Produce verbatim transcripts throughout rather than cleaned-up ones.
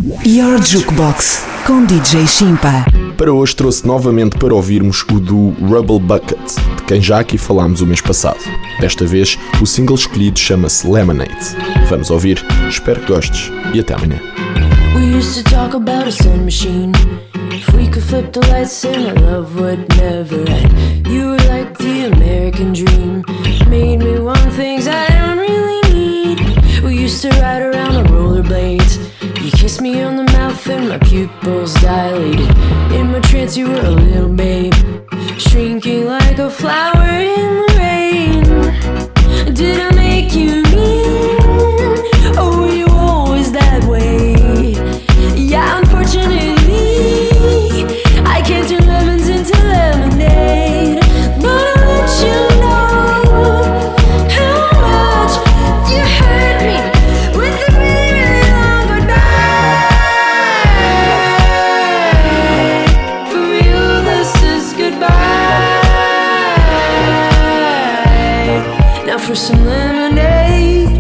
Your Jukebox com D J Shimpa. Para hoje trouxe novamente para ouvirmos o do Rubble Bucket, de quem já aqui falámos o mês passado. Desta vez, o single escolhido chama-se Lemonade. Vamos ouvir, espero que gostes e até amanhã. We used to talk about a sun machine. If we could flip the lights and our love would never end. You were like the American dream. Made me want things I don't really need. We used to ride around on rollerblades. You kissed me on the mouth and my pupils dilated. In my trance you were a little babe, shrinking like a flower in the rain. Did I make you mean? Or were you always that way? Yeah, unfortunately I can't turn lemons into lemonade. But I'll let you know how much you hurt me with a really, really long goodbye. For real, this is goodbye. Now for some lemonade.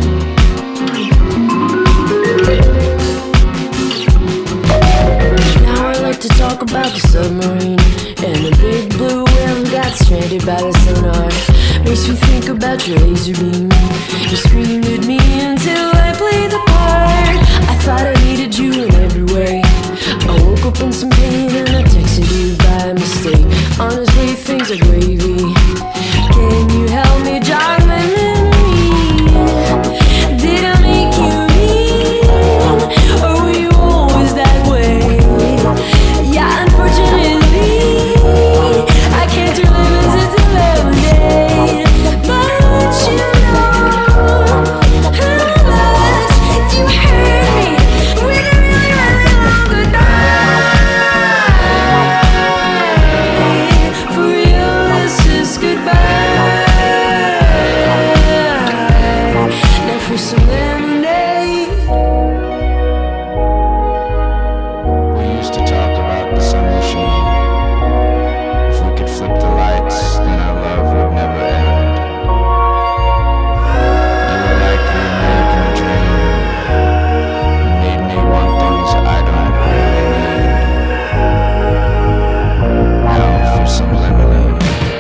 Now I like to talk about the submarine and the big blue whale who got stranded by the sonar. Makes me think about your laser beam. You screamed at me until I played the part. I thought I needed you in every way. I woke up in some pain and I texted you by mistake. Honestly, things are gravy. Can you help me jog my memory? Did I make you mean? Or were you always that way? Yeah, unfortunately I can't turn lemons into lemonade. But I'll let you know how much you hurt me with a really, really long goodbye. For real, this is goodbye. Now for some lemonade. We used to talk about the sun machine. If we could flip the lights, then our love would never end. You were like the American dream. You made me want things I don't really need. Now for some lemonade.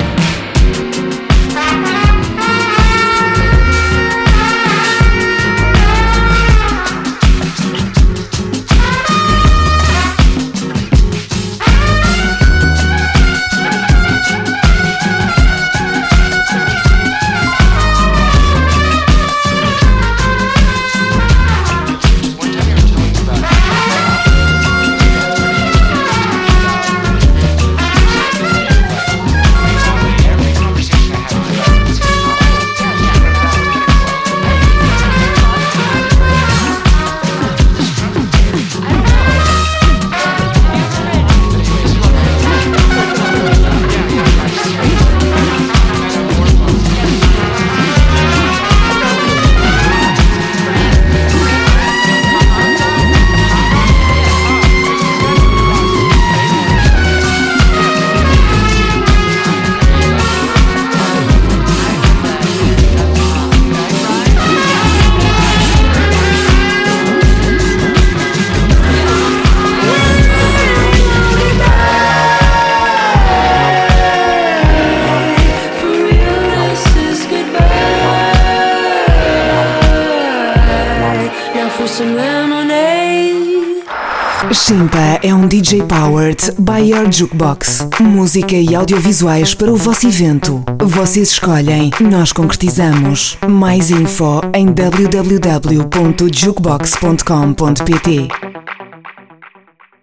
Shimpa é um D J powered by Your Jukebox. Música e audiovisuais para o vosso evento. Vocês escolhem, nós concretizamos. Mais info em w w w ponto jukebox ponto com ponto p t.